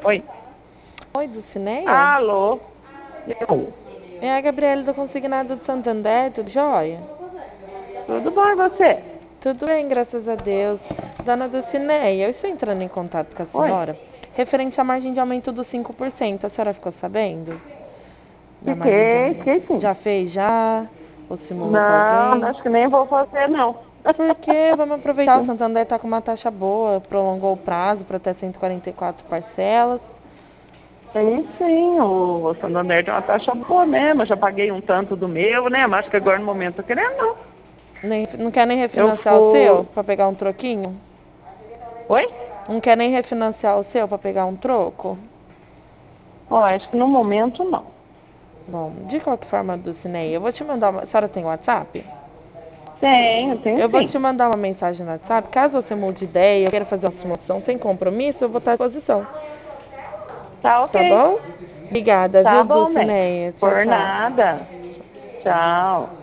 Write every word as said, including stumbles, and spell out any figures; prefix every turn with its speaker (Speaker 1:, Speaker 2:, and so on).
Speaker 1: Oi.
Speaker 2: Oi, Dulcineia?
Speaker 1: Alô? Eu.
Speaker 2: É a Gabriela do Consignado de Santander, tudo jóia?
Speaker 1: Tudo bom e você?
Speaker 2: Tudo bem, graças a Deus. Dona Dulcineia, eu estou entrando em contato com a
Speaker 1: Oi.
Speaker 2: senhora referente à margem de aumento dos cinco por cento. A senhora ficou sabendo da margem de
Speaker 1: Fiquei,
Speaker 2: aumento?
Speaker 1: fiquei sim.
Speaker 2: Já fez já? Ou simulou com
Speaker 1: Não,
Speaker 2: alguém?
Speaker 1: acho que nem vou fazer, não.
Speaker 2: Por quê? Vamos aproveitar. O Santander está com uma taxa boa, prolongou o prazo para até cento e quarenta e quatro parcelas.
Speaker 1: Sim, sim, o Santander tem uma taxa boa mesmo. Eu já paguei um tanto do meu, né? Mas acho que agora no momento eu tô querendo, não.
Speaker 2: Nem, não quer nem
Speaker 1: Eu
Speaker 2: refinanciar o seu
Speaker 1: fui.
Speaker 2: para pegar um troquinho?
Speaker 1: Oi?
Speaker 2: Não quer nem refinanciar o seu para pegar um troco?
Speaker 1: Ó, acho que no momento não.
Speaker 2: Bom, de qualquer forma, Dulcineia, eu vou te mandar uma... A senhora tem WhatsApp?
Speaker 1: Tenho, tenho
Speaker 2: Eu vou te
Speaker 1: sim.
Speaker 2: mandar uma mensagem no WhatsApp. Caso você mude de ideia, eu queira fazer uma simulação sem compromisso, eu vou estar à disposição.
Speaker 1: Tá
Speaker 2: Tá
Speaker 1: ok.
Speaker 2: bom? Obrigada,
Speaker 1: Tá
Speaker 2: viu,
Speaker 1: bom, bem.
Speaker 2: Dulcineia? Tchau,
Speaker 1: Por
Speaker 2: tchau.
Speaker 1: nada. Tchau.